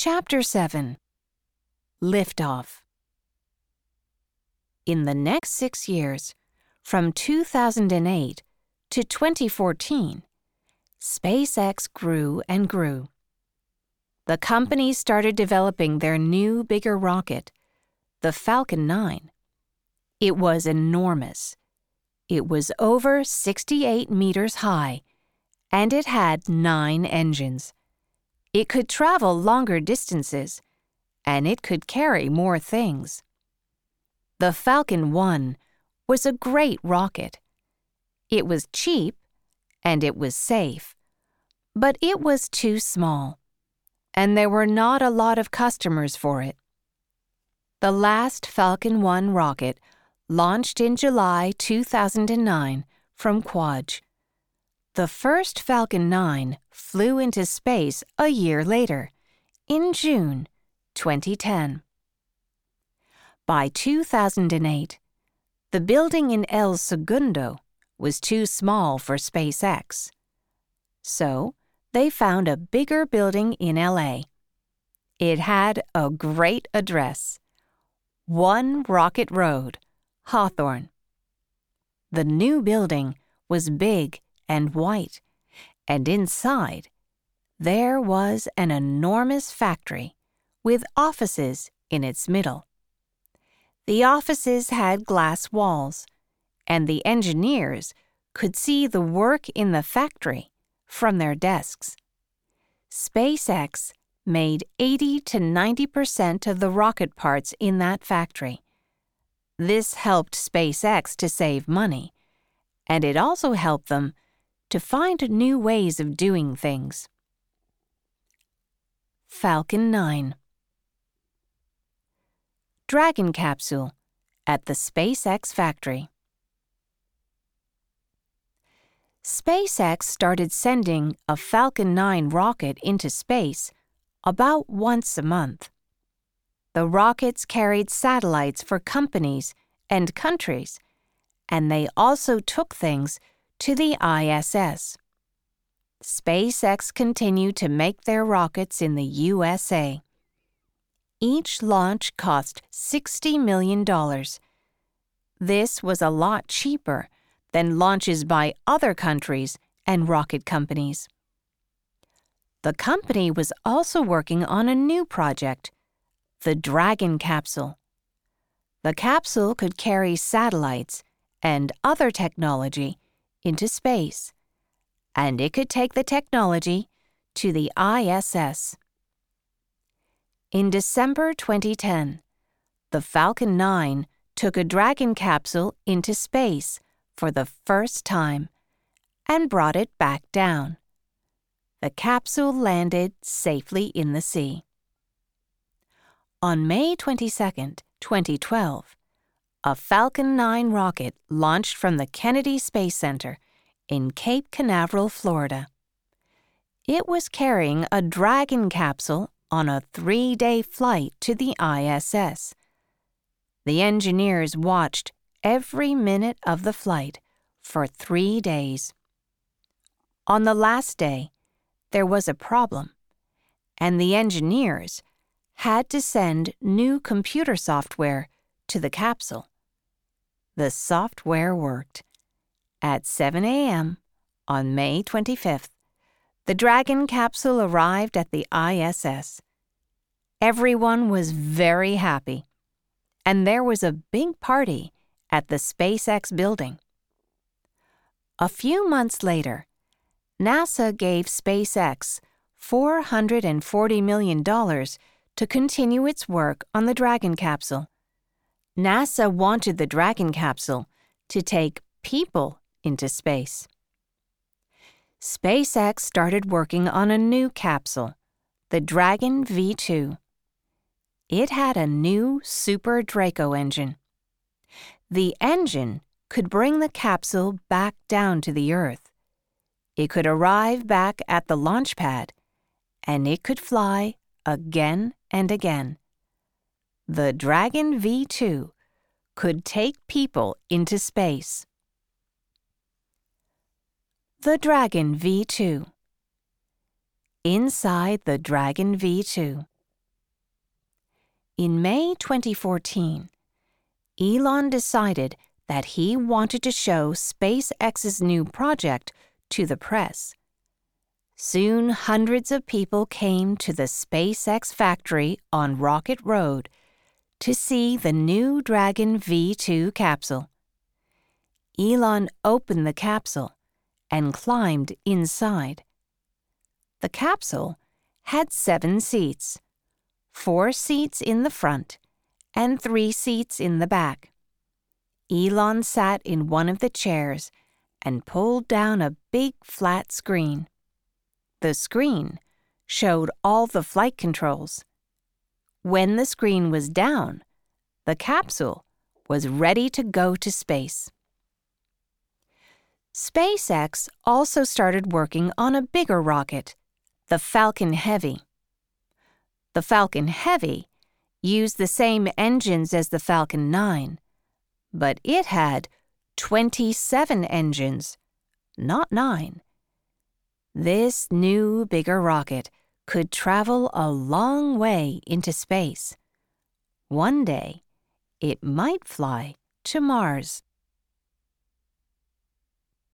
Chapter 7. Liftoff. In the next 6 years, from 2008 to 2014, SpaceX grew and grew. The company started developing their new, bigger rocket, the Falcon 9. It was enormous. It was over 68 meters high, and it had 9 engines. It could travel longer distances, and it could carry more things. The Falcon 1 was a great rocket. It was cheap, and it was safe, but it was too small, and there were not a lot of customers for it. The last Falcon 1 rocket launched in July 2009 from Kwaj. The first Falcon 9 flew into space a year later, in June 2010. By 2008, the building in El Segundo was too small for SpaceX. So, they found a bigger building in LA. It had a great address: 1 Rocket Road, Hawthorne. The new building was big and white, and inside, there was an enormous factory with offices in its middle. The offices had glass walls, and the engineers could see the work in the factory from their desks. SpaceX made 80 to 90% of the rocket parts in that factory. This helped SpaceX to save money, and it also helped them to find new ways of doing things. Falcon 9. Dragon capsule at the SpaceX factory. SpaceX started sending a Falcon 9 rocket into space about once a month. The rockets carried satellites for companies and countries, and they also took things to the ISS. SpaceX continued to make their rockets in the USA. Each launch cost $60 million. This was a lot cheaper than launches by other countries and rocket companies. The company was also working on a new project, the Dragon capsule. The capsule could carry satellites and other technology into space, and it could take the technology to the ISS. In December 2010, the Falcon 9 took a Dragon capsule into space for the first time and brought it back down. The capsule landed safely in the sea. On May 22, 2012, a Falcon 9 rocket launched from the Kennedy Space Center in Cape Canaveral, Florida. It was carrying a Dragon capsule on a 3-day flight to the ISS. The engineers watched every minute of the flight for 3 days. On the last day, there was a problem, and the engineers had to send new computer software to the capsule. The software worked. At 7 a.m. on May 25th, the Dragon capsule arrived at the ISS. Everyone was very happy, and there was a big party at the SpaceX building. A few months later, NASA gave SpaceX $440 million to continue its work on the Dragon capsule. NASA wanted the Dragon capsule to take people into space. SpaceX started working on a new capsule, the Dragon V2. It had a new Super Draco engine. The engine could bring the capsule back down to the Earth. It could arrive back at the launch pad, and it could fly again and again. The Dragon V2 could take people into space. The Dragon V2. Inside the Dragon V2, In May 2014, Elon decided that he wanted to show SpaceX's new project to the press. Soon, hundreds of people came to the SpaceX factory on Rocket Road to see the new Dragon V2 capsule. Elon opened the capsule and climbed inside. The capsule had 7 seats, 4 seats in the front and 3 seats in the back. Elon sat in one of the chairs and pulled down a big flat screen. The screen showed all the flight controls. When the screen was down, the capsule was ready to go to space. SpaceX also started working on a bigger rocket, the Falcon Heavy. The Falcon Heavy used the same engines as the Falcon 9, but it had 27 engines, not 9. This new, bigger rocket could travel a long way into space. One day, it might fly to Mars.